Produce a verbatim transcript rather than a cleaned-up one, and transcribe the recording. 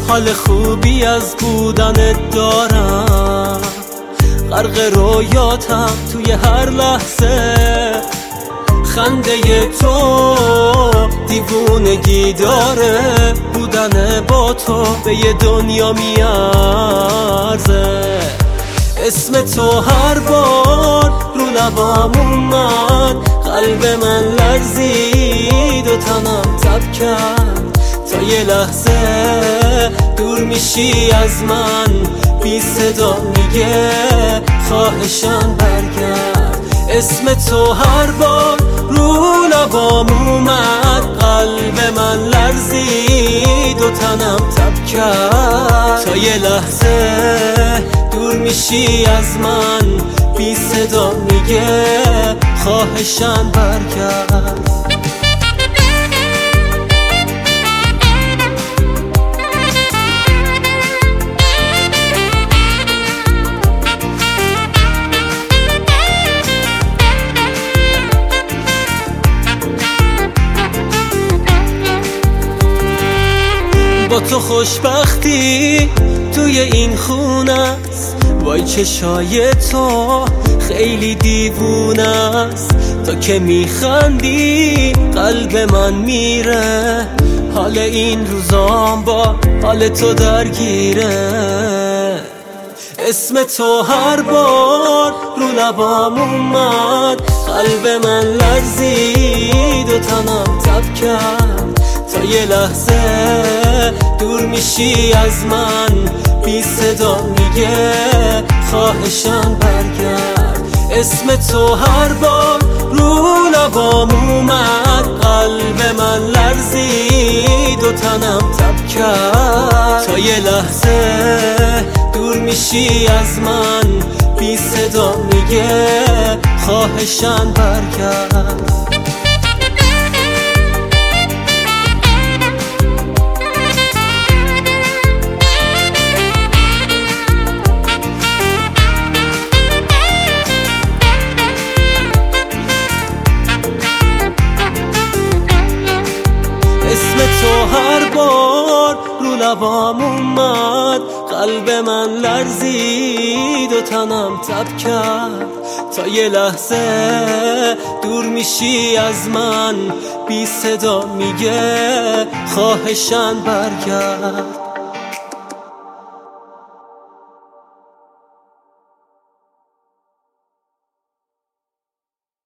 حال خوبی از بودنت دارم، غرق رویاتم توی هر لحظه. خنده تو دیوونگی داره، بودن با تو به یه دنیا میارزه. اسم تو هر بار رو لبام اومد، قلب من لرزید و تنم تب کرد. تا یه لحظه دور میشی از من، بی صدا میگه خواهشم برگرد. اسم تو هر بار رو لبام اومد، قلب من لرزید و تنم تب کرد. تا یه لحظه دور میشی از من، بی صدا میگه خواهشم برگرد. با تو خوشبختی توی این خونه است، وای چشای تو خیلی دیوونه است. تا که میخندی قلب من میره، حال این روزام با حال تو درگیره. اسم تو هر بار رو لبام اومد، قلب من لرزید و تنم تب کرد. تا یه لحظه دور میشی از من، بی صدا میگه خواهشم برگرد. اسم تو هر بار رو لبام اومد، قلب من لرزید و تنم تب کرد. تا یه لحظه دور میشی از من، بی صدا میگه خواهشم برگرد. تو هر بار رو لبام اومد، قلب من لرزید و تنم تب کرد. تا یه لحظه دور میشی از من، بی صدا میگه خواهشم برگرد.